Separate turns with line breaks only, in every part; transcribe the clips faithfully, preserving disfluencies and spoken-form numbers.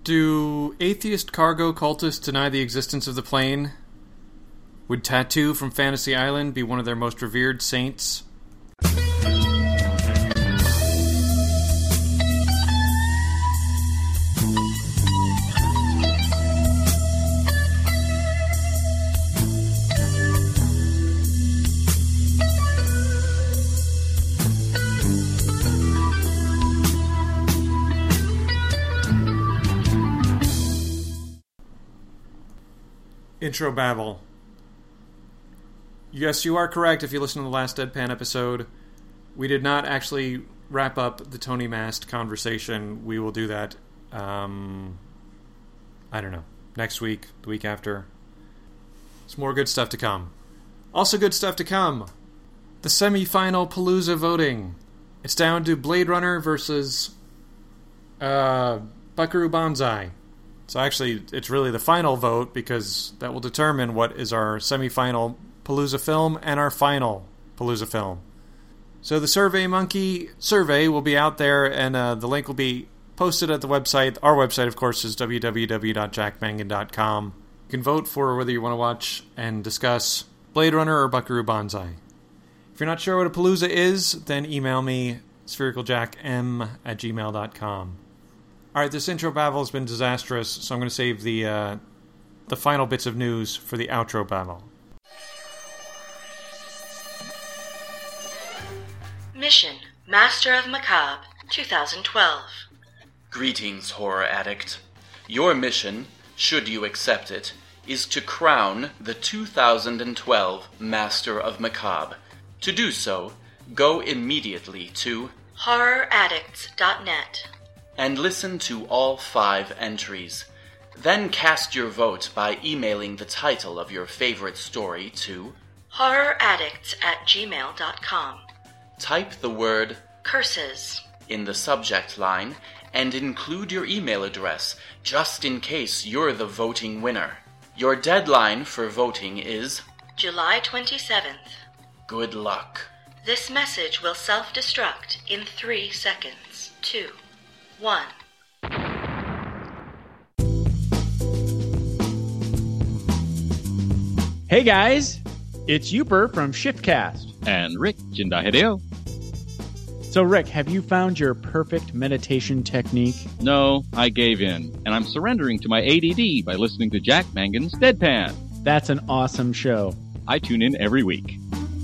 Do atheist cargo cultists deny the existence of the plane? Would Tattoo from Fantasy Island be one of their most revered saints? Intro babble. Yes, you are correct if you listen to the last Deadpan episode. We did not actually wrap up the Tony Mast conversation. We will do that, um, I don't know, next week, the week after. There's more good stuff to come. Also good stuff to come. The semi-final Palooza voting. It's down to Blade Runner versus uh, Buckaroo Banzai. So actually, it's really the final vote because that will determine what is our semi-final Palooza film and our final Palooza film. So the Survey Monkey survey will be out there, and uh, the link will be posted at the website. Our website, of course, is w w w dot jack mangan dot com. You can vote for whether you want to watch and discuss Blade Runner or Buckaroo Banzai. If you're not sure what a Palooza is, then email me, sphericaljackm at gmail dot com. Alright, this intro babble has been disastrous, so I'm going to save the uh, the final bits of news for the outro babble.
Mission, Master of Macabre, twenty twelve.
Greetings, horror addict. Your mission, should you accept it, is to crown the two thousand twelve Master of Macabre. To do so, go immediately to
horror addicts dot net.
And listen to all five entries. Then cast your vote by emailing the title of your favorite story to
horror addicts at gmail dot com.
Type the word
curses
in the subject line and include your email address, just in case you're the voting winner. Your deadline for voting is
July twenty-seventh.
Good luck.
This message will self-destruct in three seconds. Two. One.
Hey guys, it's Uper from Shiftcast.
And Rick Jindai Hideo.
So Rick, have you found your perfect meditation technique?
No, I gave in, and I'm surrendering to my A D D by listening to Jack Mangan's Deadpan.
That's an awesome show.
I tune in every week.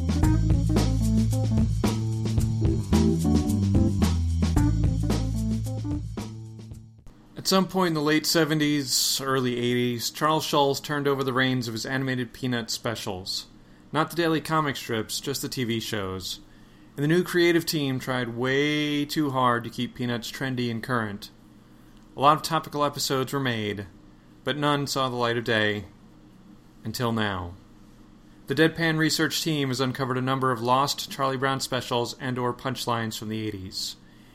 At some point in the late seventies, early eighties, Charles Schulz turned over the reins of his animated Peanuts specials. Not the daily comic strips, just the T V shows. And the new creative team tried way too hard to keep Peanuts trendy and current. A lot of topical episodes were made, but none saw the light of day. Until now. The Deadpan research team has uncovered a number of lost Charlie Brown specials and or punchlines from the eighties.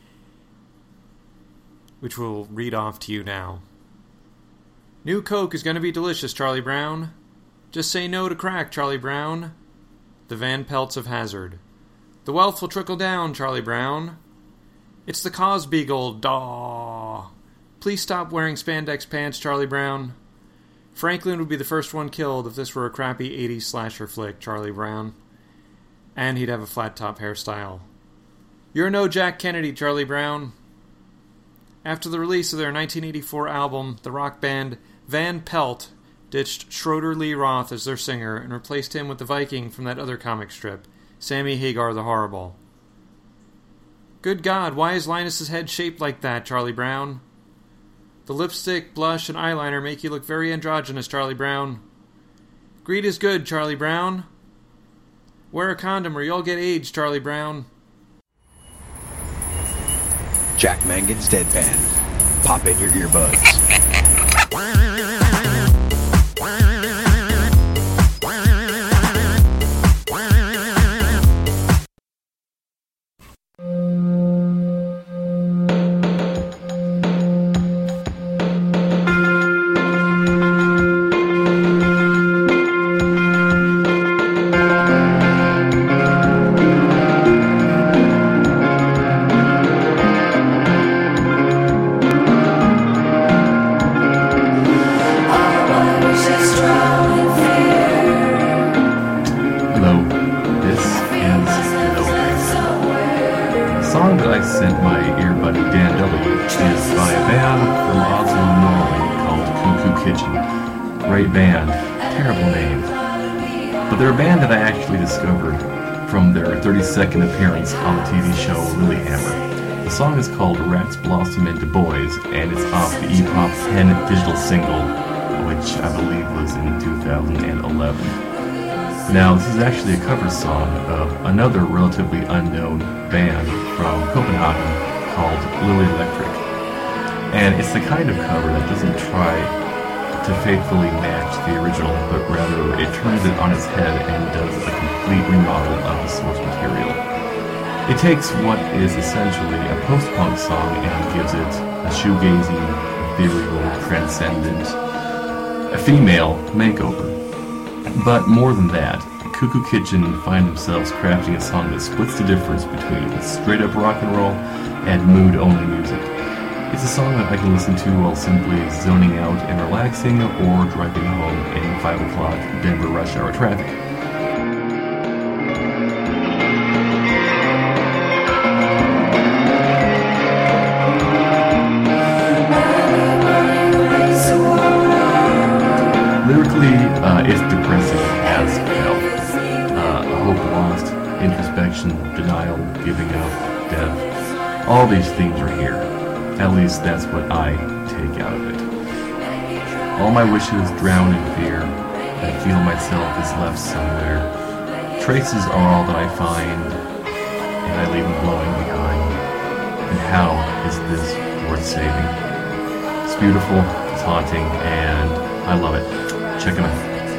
Which we'll read off to you now. New Coke is going to be delicious, Charlie Brown. Just say no to crack, Charlie Brown. The Van Pelts of Hazard. The wealth will trickle down, Charlie Brown. It's the Cosbeagle, daw. Please stop wearing spandex pants, Charlie Brown. Franklin would be the first one killed if this were a crappy eighties slasher flick, Charlie Brown. And he'd have a flat-top hairstyle. You're no Jack Kennedy, Charlie Brown. After the release of their nineteen eighty-four album, the rock band Van Pelt ditched Schroeder Lee Roth as their singer and replaced him with the Viking from that other comic strip, Sammy Hagar the Horrible. Good God, why is Linus's head shaped like that, Charlie Brown? The lipstick, blush, and eyeliner make you look very androgynous, Charlie Brown. Greed is good, Charlie Brown. Wear a condom or you'll get AIDS, Charlie Brown.
Jack Mangan's Deadpan. Pop in your earbuds.
they're a band that I actually discovered from their thirty-second appearance on the T V show Lilyhammer. The song is called Rats Blossom into Boys, and it's off the E-Pop ten digital single, which I believe was in two thousand eleven. Now, this is actually a cover song of another relatively unknown band from Copenhagen called Lily Electric. And it's the kind of cover that doesn't try to faithfully match the original, but rather it turns it on its head and does a complete remodel of the source material. It takes what is essentially a post-punk song and gives it a shoegazy, ethereal, transcendent, a female makeover. But more than that, Cuckoo Kitchen find themselves crafting a song that splits the difference between straight-up rock and roll and mood-only music. It's a song that I can listen to while simply zoning out and relaxing or driving home in five o'clock Denver rush hour traffic. Lyrically, uh, it's depressing as hell. Uh, hope lost, introspection, denial, giving up, death. All these themes are here. At least that's what I take out of it. All my wishes drown in fear. I feel myself is left somewhere. Traces are all that I find, and I leave them blowing behind. And how is this worth saving? It's beautiful, it's haunting, and I love it. Check them out.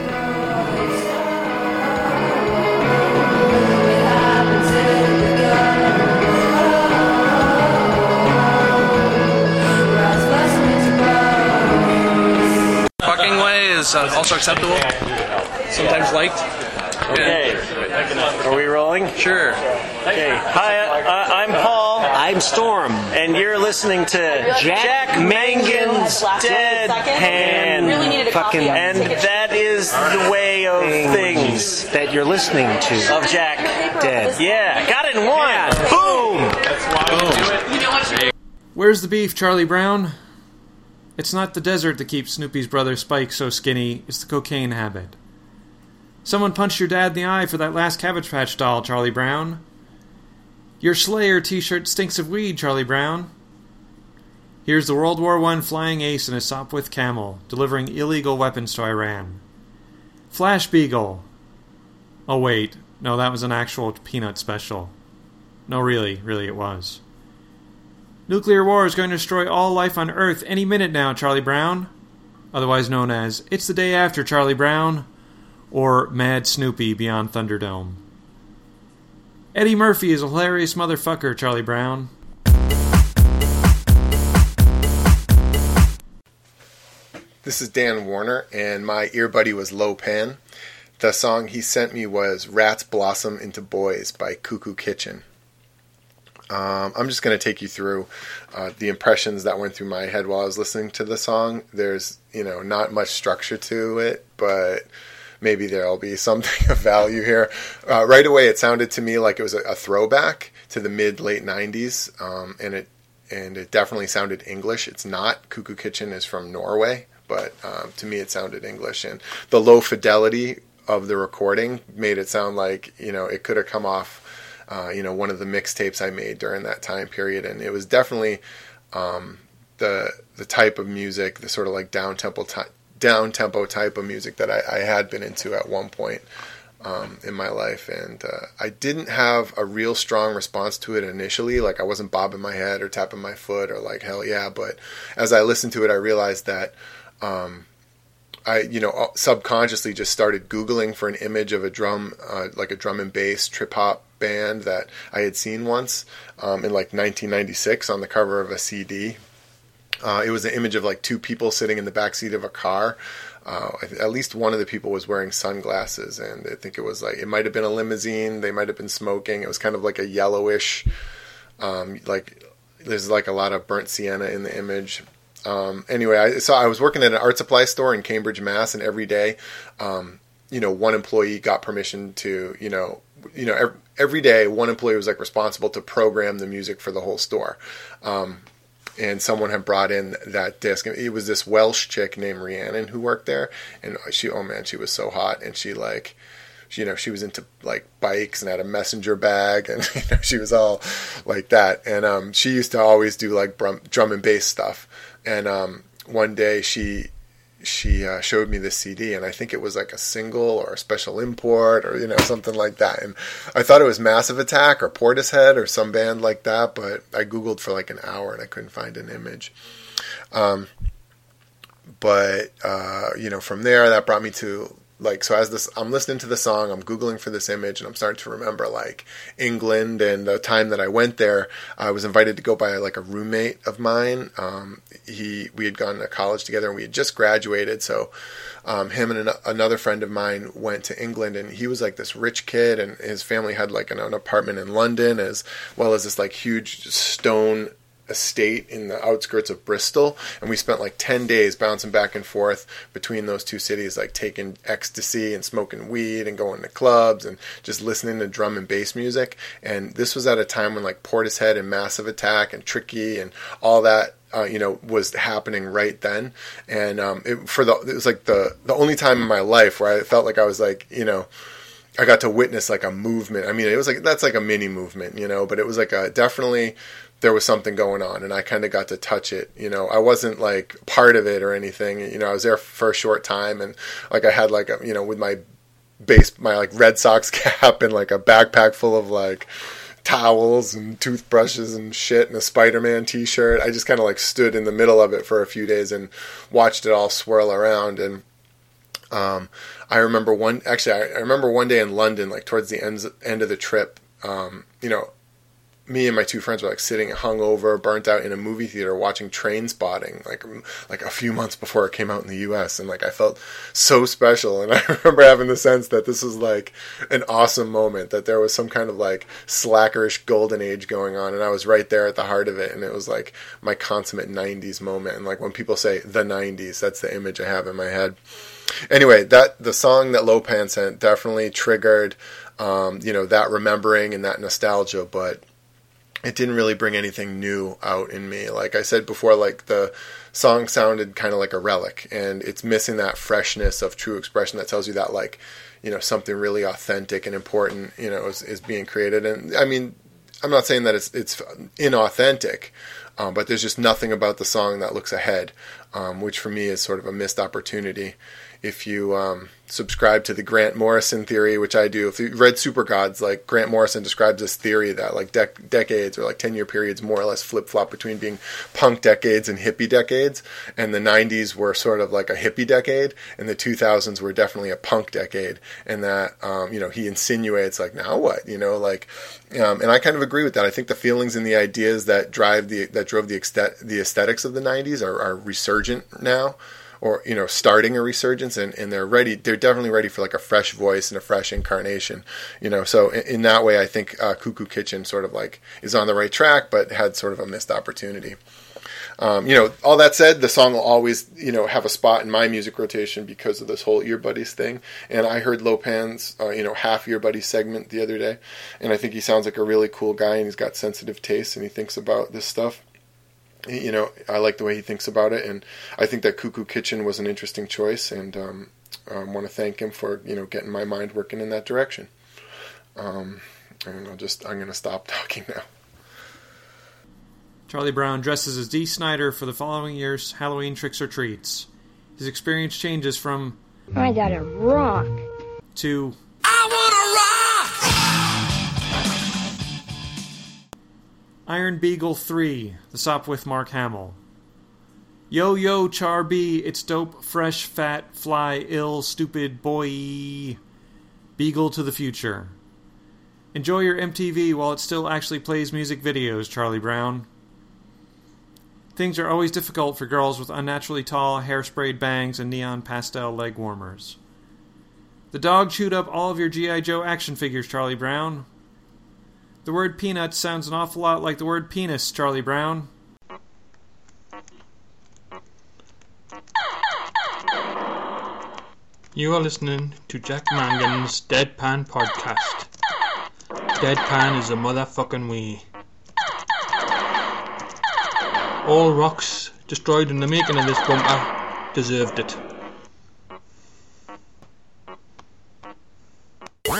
Fucking way is uh, also acceptable. Sometimes liked.
Okay. Are we rolling?
Sure.
Okay. Hi, uh, I'm Paul.
I'm Storm.
And you're listening to Jack Mangan's Deadpan.
Really
Fucking, and that is the way of things
that you're listening to.
of Jack.
Dead.
Yeah, got it in one. Boom.
Where's the beef, Charlie Brown? It's not the desert that keeps Snoopy's brother Spike so skinny, it's the cocaine habit. Someone punched your dad in the eye for that last Cabbage Patch doll, Charlie Brown. Your Slayer t-shirt stinks of weed, Charlie Brown. Here's the World War One flying ace in a Sopwith Camel, delivering illegal weapons to Iran. Flash Beagle. Oh wait, no, that was an actual Peanut special. No, really, really it was. Nuclear war is going to destroy all life on Earth any minute now, Charlie Brown. Otherwise known as It's the Day After, Charlie Brown, or Mad Snoopy Beyond Thunderdome. Eddie Murphy is a hilarious motherfucker, Charlie Brown.
This is Dan Warner, and my earbuddy was Lo Pan. The song he sent me was Rats Blossom into Boys by Cuckoo Kitchen. Um, I'm just going to take you through uh, the impressions that went through my head while I was listening to the song. There's, you know, not much structure to it, but maybe there'll be something of value here. Uh, right away, it sounded to me like it was a, a throwback to the mid-late nineties, um, and it and it definitely sounded English. It's not. Cuckoo Kitchen is from Norway, but um, to me it sounded English. And the low fidelity of the recording made it sound like, you know, it could have come off Uh, you know, one of the mixtapes I made during that time period, and it was definitely um, the the type of music, the sort of like down tempo ty- down tempo type of music that I, I had been into at one point um, in my life, and uh, I didn't have a real strong response to it initially. Like I wasn't bobbing my head or tapping my foot or like hell yeah, but as I listened to it, I realized that um, I, you know, subconsciously just started Googling for an image of a drum, uh, like a drum and bass trip hop band that I had seen once um, in like nineteen ninety-six on the cover of a C D. Uh, it was an image of like two people sitting in the backseat of a car. Uh, at least one of the people was wearing sunglasses, and I think it was like, it might have been a limousine. They might have been smoking. It was kind of like a yellowish, um, like there's like a lot of burnt sienna in the image. Um, anyway, I so I was working at an art supply store in Cambridge, Mass, and every day, um, you know, one employee got permission to, you know, you know, every, every day one employee was like responsible to program the music for the whole store. Um, and someone had brought in that disc. It was this Welsh chick named Rhiannon who worked there, and she, oh man, she was so hot, and she like, you know, she was into like bikes and had a messenger bag, and you know, she was all like that. And um, she used to always do like drum, drum and bass stuff. And um, one day she she uh, showed me this C D, and I think it was like a single or a special import or, you know, something like that. And I thought it was Massive Attack or Portishead or some band like that, but I Googled for like an hour and I couldn't find an image. Um, but, uh, you know, from there, that brought me to, like, so as this, I'm listening to the song, I'm Googling for this image, and I'm starting to remember, like, England and the time that I went there. I was invited to go by, like, a roommate of mine. Um, he, we had gone to college together, and we had just graduated, so um, him and an, another friend of mine went to England, and he was, like, this rich kid, and his family had, like, an, an apartment in London, as well as this, like, huge stone estate in the outskirts of Bristol, and we spent like ten days bouncing back and forth between those two cities, like taking ecstasy and smoking weed and going to clubs and just listening to drum and bass music. And this was at a time when like Portishead and Massive Attack and Tricky and all that Uh, you know, was happening right then. And um, it, for the it was like the the only time in my life where I felt like I was like, you know, I got to witness like a movement. I mean, it was like, that's like a mini movement, you know, but it was like a, definitely there was something going on, and I kind of got to touch it. You know, I wasn't like part of it or anything. You know, I was there for a short time, and like I had like a, you know, with my base, my like Red Sox cap and like a backpack full of like towels and toothbrushes and shit and a Spider-Man t-shirt. I just kind of like stood in the middle of it for a few days and watched it all swirl around. And um, I remember one, actually, I, I remember one day in London, like towards the end, end of the trip, um, you know, me and my two friends were like sitting hungover, burnt out in a movie theater watching Trainspotting, like like a few months before it came out in the U S. And like I felt so special. And I remember having the sense that this was like an awesome moment, that there was some kind of like slackerish golden age going on. And I was right there at the heart of it. And it was like my consummate nineties moment. And like when people say the nineties, that's the image I have in my head. Anyway, that the song that Lopan sent definitely triggered, um, you know, that remembering and that nostalgia, but it didn't really bring anything new out in me. Like I said before, like the song sounded kind of like a relic, and it's missing that freshness of true expression that tells you that, like, you know, something really authentic and important, you know, is, is being created. And I mean, I'm not saying that it's it's inauthentic, um, but there's just nothing about the song that looks ahead, um, which for me is sort of a missed opportunity. If you um, subscribe to the Grant Morrison theory, which I do, if you read Super Gods, like Grant Morrison describes this theory that like dec- decades or like ten-year periods more or less flip-flop between being punk decades and hippie decades, and the nineties were sort of like a hippie decade, and the two thousands were definitely a punk decade, and that, um, you know, he insinuates like, now what, you know, like, um, and I kind of agree with that. I think the feelings and the ideas that drive the, that drove the, extet- the aesthetics of the nineties are, are resurgent now, or, you know, starting a resurgence, and, and they're ready, they're definitely ready for like a fresh voice and a fresh incarnation, you know, so in, in that way, I think uh, Cuckoo Kitchen sort of like is on the right track, but had sort of a missed opportunity. Um, you know, all that said, the song will always, you know, have a spot in my music rotation because of this whole Ear Buddies thing, and I heard Lopan's, uh, you know, half Ear Buddies segment the other day, and I think he sounds like a really cool guy, and he's got sensitive tastes, and he thinks about this stuff. You know, I like the way he thinks about it, and I think that Cuckoo Kitchen was an interesting choice, and um, I want to thank him for, you know, getting my mind working in that direction. Um, and I'll just, I'm going to stop talking now.
Charlie Brown dresses as Dee Snider for the following year's Halloween Tricks or Treats. His experience changes from
I gotta rock
to
I wanna rock!
Iron Beagle three, the Sop with Mark Hamill. Yo, yo, Char B, it's dope, fresh, fat, fly, ill, stupid, boy. Beagle to the future. Enjoy your M T V while it still actually plays music videos, Charlie Brown. Things are always difficult for girls with unnaturally tall, hairsprayed bangs and neon pastel leg warmers. The dog chewed up all of your G I. Joe action figures, Charlie Brown. The word peanut sounds an awful lot like the word penis, Charlie Brown.
You are listening to Jack Mangan's Deadpan Podcast. Deadpan is a motherfucking we. All rocks destroyed in the making of this bumper deserved it.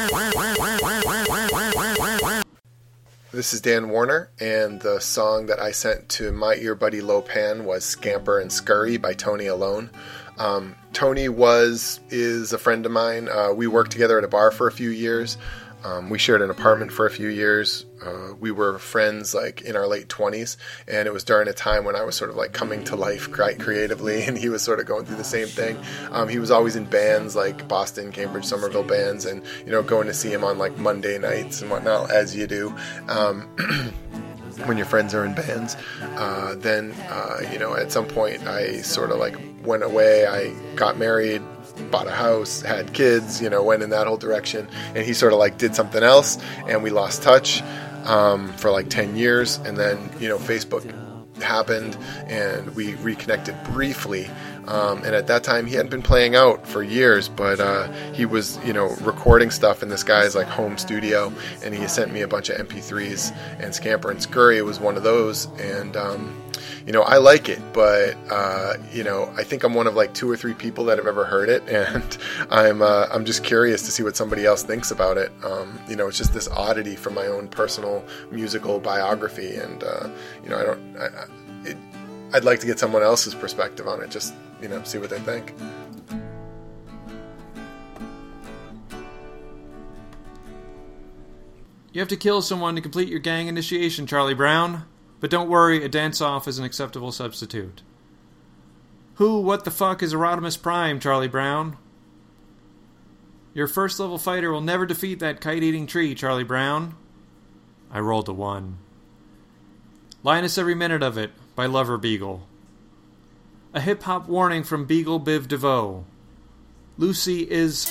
This is Dan Warner, and the song that I sent to my ear buddy Lo Pan was Scamper and Scurry by Tony Alone. Um, Tony was, is a friend of mine. Uh, we worked together at a bar for a few years. Um, we shared an apartment for a few years. Uh, we were friends like in our late twenties, and it was during a time when I was sort of like coming to life quite creatively, and he was sort of going through the same thing. Um, he was always in bands like Boston, Cambridge, Somerville bands, and, you know, going to see him on like Monday nights and whatnot, as you do. Um, when your friends are in bands. Uh, then, uh, you know, at some point I sort of like went away. I got married, bought a house, had kids, you know, went in that whole direction. And he sort of like did something else, and we lost touch um, for like ten years. And then, you know, Facebook happened, and we reconnected briefly. Um, and at that time, he hadn't been playing out for years, but uh, he was, you know, recording stuff in this guy's like home studio, and he sent me a bunch of M P threes, and Scamper and Scurry was one of those. And um, you know, I like it, but uh, you know, I think I'm one of like two or three people that have ever heard it, and I'm uh, I'm just curious to see what somebody else thinks about it. Um, you know, it's just this oddity from my own personal musical biography, and uh, you know, I don't. I, I, it, I'd like to get someone else's perspective on it, just, you know, see what they think.
You have to kill someone to complete your gang initiation, Charlie Brown. But don't worry, a dance-off is an acceptable substitute. Who, what the fuck is Rodimus Prime, Charlie Brown? Your first-level fighter will never defeat that kite-eating tree, Charlie Brown. I rolled a one. Linus Every Minute of It, by Lover Beagle. A hip-hop warning from Beagle Biv DeVoe. Lucy is...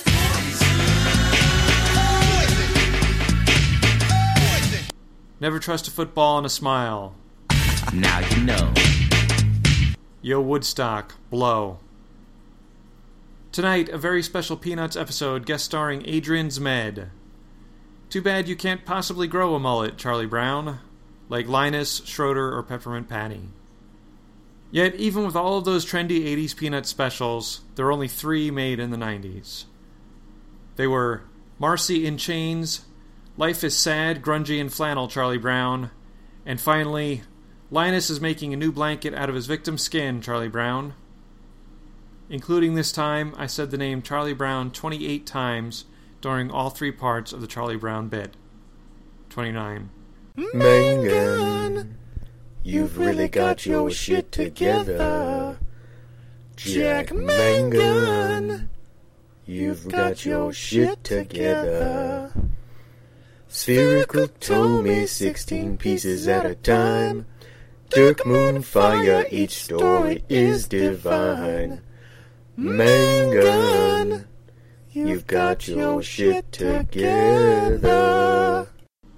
Never trust a football and a smile.
Now you know.
Yo Woodstock, blow. Tonight, a very special Peanuts episode guest starring Adrian Zmed. Too bad you can't possibly grow a mullet, Charlie Brown. Like Linus, Schroeder, or Peppermint Patty. Yet, even with all of those trendy eighties Peanuts specials, there were only three made in the nineties. They were Marcy in Chains, Life is Sad, Grungy, and Flannel, Charlie Brown, and finally, Linus is making a new blanket out of his victim's skin, Charlie Brown. Including this time, I said the name Charlie Brown twenty-eight times during all three parts of the Charlie Brown bit. twenty-nine.
Mangan, you've really got your shit together. Jack Mangan, you've got your shit together. Spherical Tommy, sixteen pieces at a time. Dirk Moonfire, each story is divine. Mangan, you've got your shit together.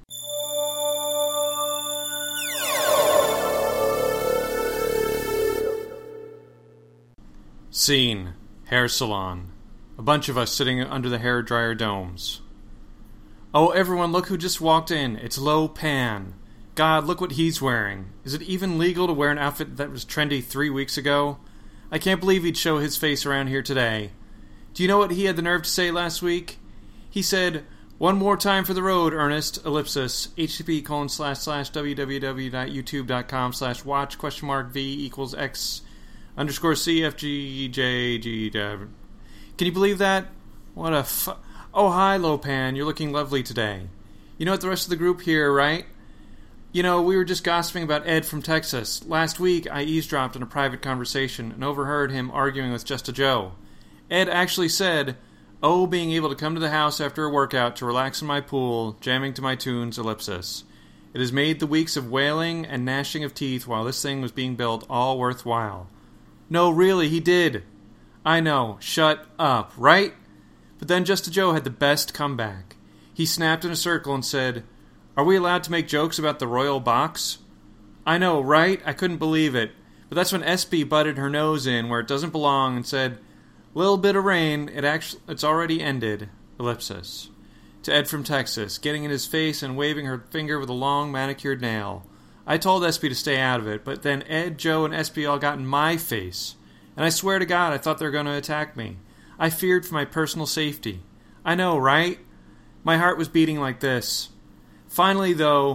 Scene. Hair salon. A bunch of us sitting under the hair dryer domes. Oh, everyone, look who just walked in. It's Lo Pan. God, look what he's wearing. Is it even legal to wear an outfit that was trendy three weeks ago? I can't believe he'd show his face around here today. Do you know what he had the nerve to say last week? He said, one more time for the road, Ernest, ellipsis, http colon slash slash www.youtube.com slash watch question mark v equals x underscore cfgjg. Can you believe that? What a fu- Oh, hi, Lo Pan. You're looking lovely today. You know what the rest of the group here, right? You know, we were just gossiping about Ed from Texas. Last week, I eavesdropped on a private conversation and overheard him arguing with Just a Joe. Ed actually said, oh, being able to come to the house after a workout to relax in my pool, jamming to my tunes, ellipsis. It has made the weeks of wailing and gnashing of teeth while this thing was being built all worthwhile. No, really, he did. I know, shut up, right? But then Just a Joe had the best comeback. He snapped in a circle and said, are we allowed to make jokes about the royal box? I know, right? I couldn't believe it. But that's when S B butted her nose in where it doesn't belong and said, little bit of rain, it actually, it's already ended, ellipsis. To Ed from Texas, getting in his face and waving her finger with a long manicured nail. I told S B to stay out of it, but then Ed, Joe, and S B all got in my face. And I swear to God, I thought they were going to attack me. I feared for my personal safety. I know, right? My heart was beating like this. Finally, though,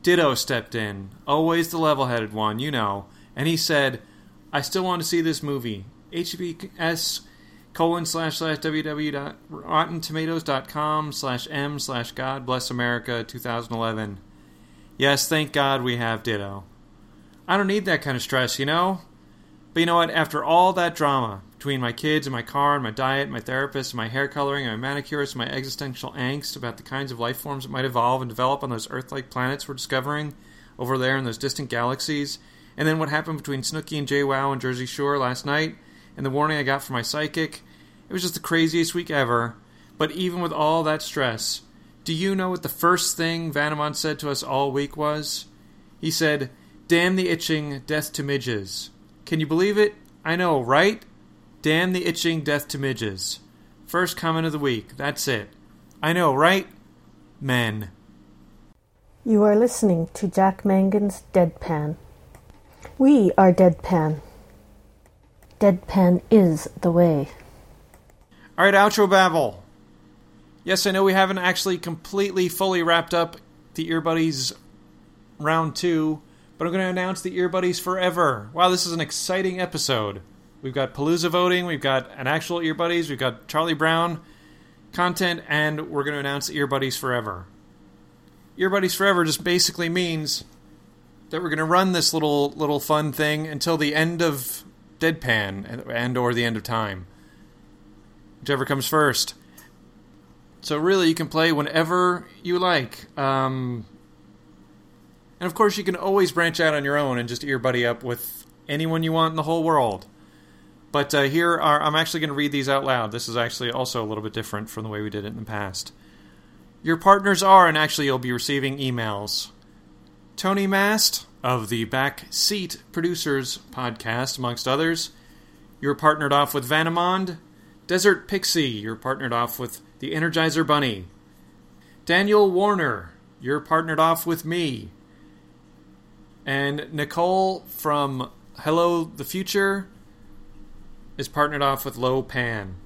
Ditto stepped in, always the level-headed one, you know, and he said, I still want to see this movie. H T T P S colon slash slash www dot rotten tomatoes dot com slash m slash God Bless America twenty eleven. Yes, thank God we have Ditto. I don't need that kind of stress, you know? But you know what? After all that drama, between my kids and my car and my diet, my therapist, and my hair coloring, and my manicurist, and my existential angst about the kinds of life forms that might evolve and develop on those Earth-like planets we're discovering over there in those distant galaxies, and then what happened between Snooki and JWoww and Jersey Shore last night, and the warning I got from my psychic, it was just the craziest week ever. But even with all that stress, do you know what the first thing Vanamon said to us all week was? He said, damn the itching, death to midges. Can you believe it? I know, right? Damn the itching, death to midges. First comment of the week. That's it. I know, right? Men.
You are listening to Jack Mangan's Deadpan. We are Deadpan. Deadpan is the way.
All right, outro babble. Yes, I know we haven't actually completely fully wrapped up the Earbuddies round two, but I'm going to announce the Earbuddies Forever. Wow, this is an exciting episode. We've got Palooza voting, we've got an actual Earbuddies, we've got Charlie Brown content, and we're going to announce Earbuddies Forever. Earbuddies Forever just basically means that we're going to run this little little fun thing until the end of Deadpan and, and or the end of time. Whichever comes first. So really, you can play whenever you like. Um, and of course, you can always branch out on your own and just earbuddy up with anyone you want in the whole world. But uh, here are, I'm actually going to read these out loud. This is actually also a little bit different from the way we did it in the past. Your partners are, and actually you'll be receiving emails. Tony Mast of the Back Seat Producers podcast, amongst others. You're partnered off with Vanamond. Desert Pixie, you're partnered off with the Energizer Bunny. Daniel Warner, you're partnered off with me. And Nicole from Hello the Future is partnered off with Lo Pan.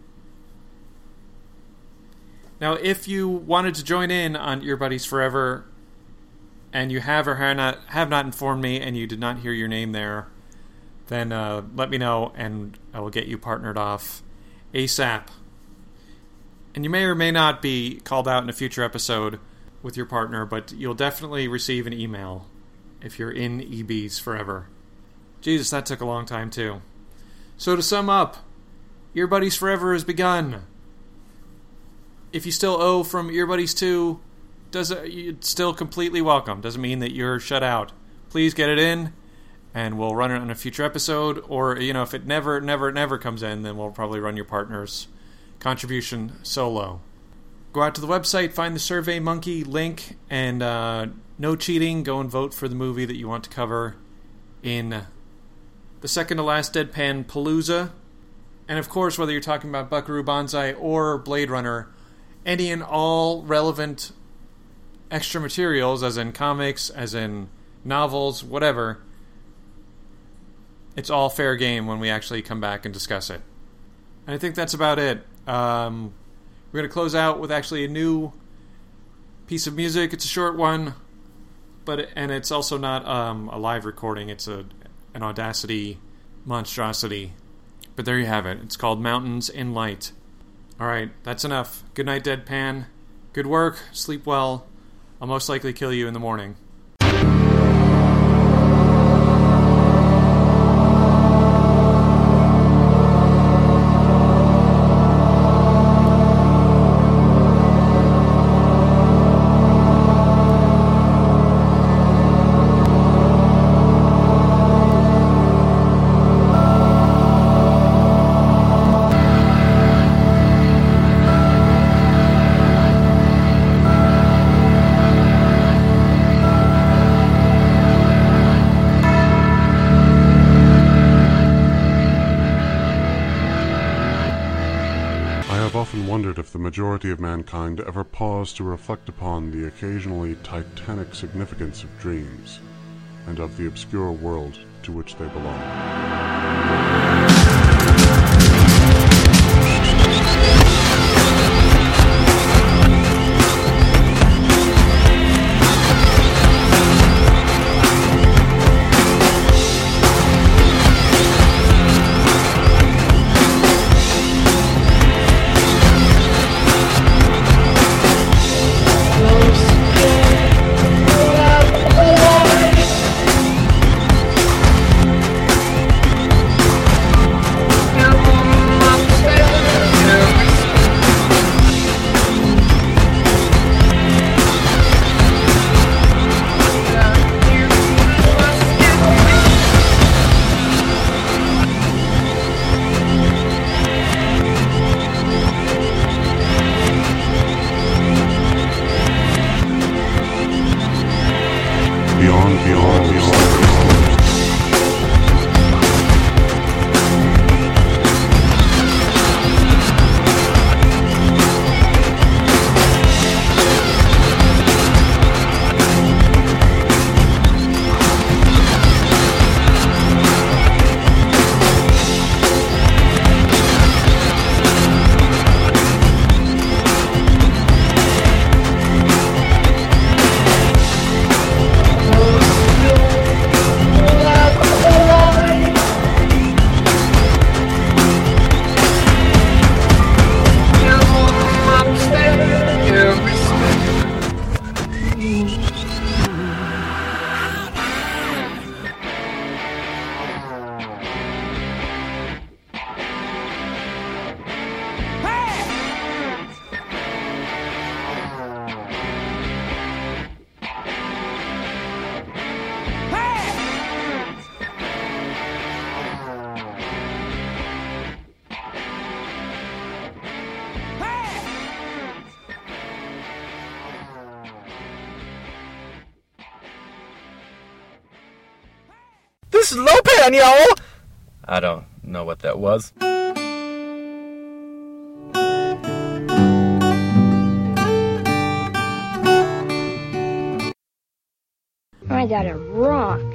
Now, if you wanted to join in on Earbuddies Forever, and you have or have not, have not informed me, and you did not hear your name there, then uh, let me know, and I will get you partnered off ASAP. And you may or may not be called out in a future episode with your partner, but you'll definitely receive an email if you're in E Bs Forever. Jesus, that took a long time, too. So to sum up, Earbuddies Forever has begun. If you still owe from Earbuddies two, does it, it's still completely welcome. Doesn't mean that you're shut out. Please get it in, and we'll run it on a future episode. Or, you know, if it never, never, never comes in, then we'll probably run your partner's contribution solo. Go out to the website, find the Survey Monkey link, and uh, no cheating. Go and vote for the movie that you want to cover in the second to last Deadpan Palooza. And of course, whether you're talking about Buckaroo Banzai or Blade Runner, any and all relevant extra materials, as in comics, as in novels, whatever, it's all fair game when we actually come back and discuss it. And I think that's about it. Um, we're going to close out with actually a new piece of music. It's a short one, but and it's also not um, a live recording. It's a an Audacity monstrosity. But there you have it. It's called Mountains in Light. All right, that's enough. Good night, Deadpan. Good work. Sleep well. I'll most likely kill you in the morning.
If the majority of mankind ever pause to reflect upon the occasionally titanic significance of dreams, and of the obscure world to which they belong.
this is Lopan, y'all!
I don't know what that was.
I gotta rock.